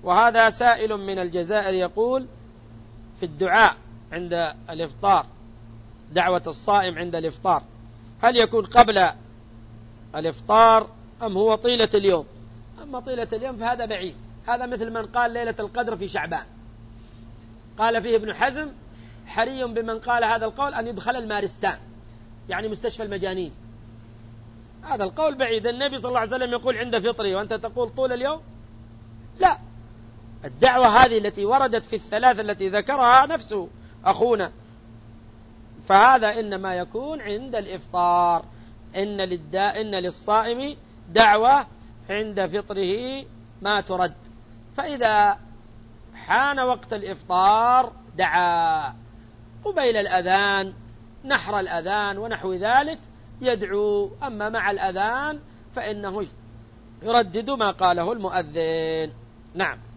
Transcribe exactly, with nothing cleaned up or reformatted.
وهذا سائل من الجزائر يقول في الدعاء عند الإفطار، دعوة الصائم عند الإفطار، هل يكون قبل الإفطار أم هو طيلة اليوم؟ أما طيلة اليوم فهذا بعيد، هذا مثل من قال ليلة القدر في شعبان. قال فيه ابن حزم حري بمن قال هذا القول أن يدخل المارستان، يعني مستشفى المجانين. هذا القول بعيد. النبي صلى الله عليه وسلم يقول عند فطري وأنت تقول طول اليوم؟ لا، الدعوة هذه التي وردت في الثلاثة التي ذكرها نفسه أخونا، فهذا إنما يكون عند الإفطار. إن, للدا إن للصائم دعوة عند فطره ما ترد، فإذا حان وقت الإفطار دعا قبيل الأذان، نحر الأذان ونحو ذلك يدعو. أما مع الأذان فإنه يردد ما قاله المؤذن. نعم.